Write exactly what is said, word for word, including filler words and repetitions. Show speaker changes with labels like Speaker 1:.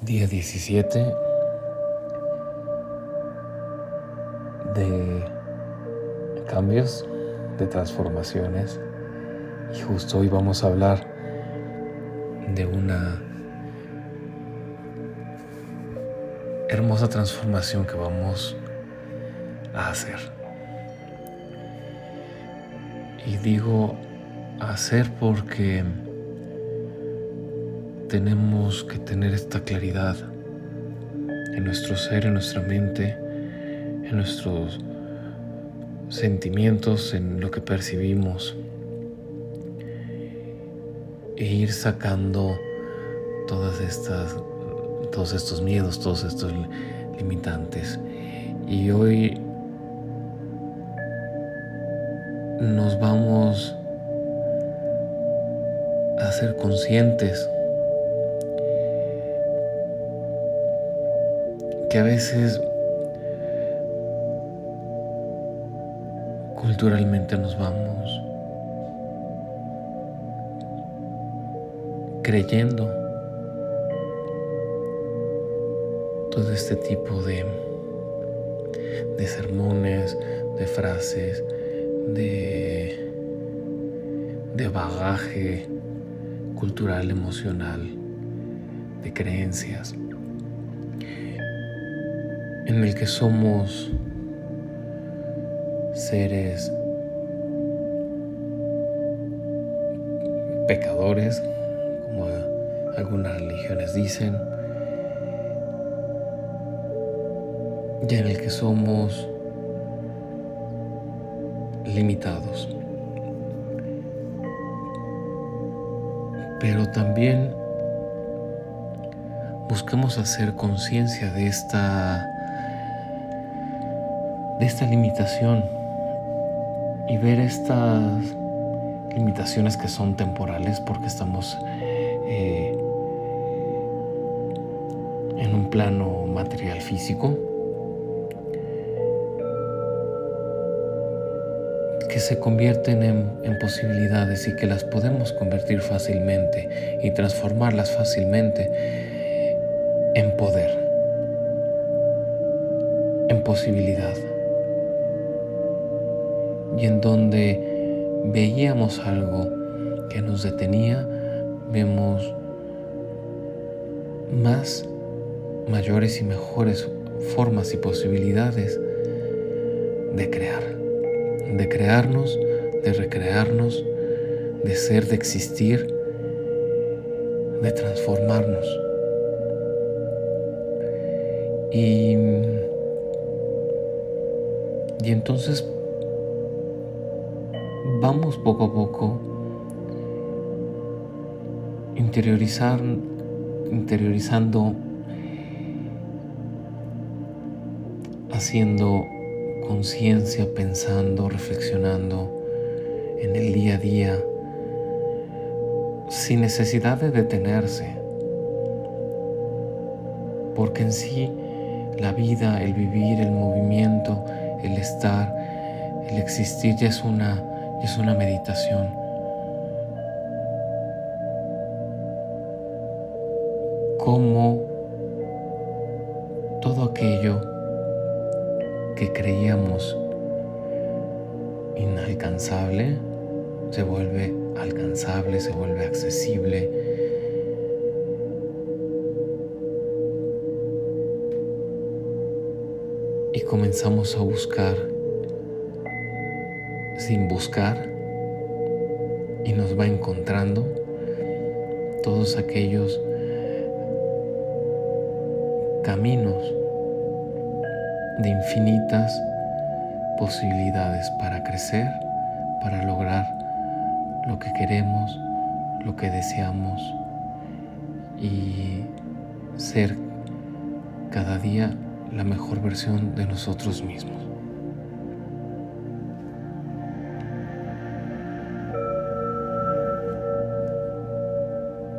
Speaker 1: Día diecisiete de cambios, de transformaciones. Y justo hoy vamos a hablar de una hermosa transformación que vamos a hacer. Y digo hacer porque tenemos que tener esta claridad en nuestro ser, en nuestra mente, en nuestros sentimientos, en lo que percibimos, e ir sacando todas estas, todos estos miedos, todos estos limitantes. Y hoy nos vamos a ser conscientes que a veces culturalmente nos vamos creyendo todo este tipo de, de sermones, de frases, de, de bagaje cultural, emocional, de creencias, en el que somos seres pecadores, como algunas religiones dicen, y en el que somos limitados. Pero también busquemos hacer conciencia de esta de esta limitación y ver estas limitaciones que son temporales, porque estamos eh, en un plano material físico, que se convierten en, en posibilidades y que las podemos convertir fácilmente y transformarlas fácilmente en poder, en posibilidad. Y en donde veíamos algo que nos detenía, vemos más, mayores y mejores formas y posibilidades de crear, de crearnos, de recrearnos, de ser, de existir, de transformarnos. Y, y entonces vamos poco a poco interiorizar, interiorizando, haciendo conciencia, pensando, reflexionando en el día a día, sin necesidad de detenerse, porque en sí la vida, el vivir, el movimiento, el estar, el existir ya es una, ya es una meditación. Como todo aquello que creíamos inalcanzable se vuelve alcanzable, se vuelve accesible. Y comenzamos a buscar sin buscar, y nos va encontrando todos aquellos caminos de infinitas posibilidades para crecer, para lograr lo que queremos, lo que deseamos, y ser cada día la mejor versión de nosotros mismos.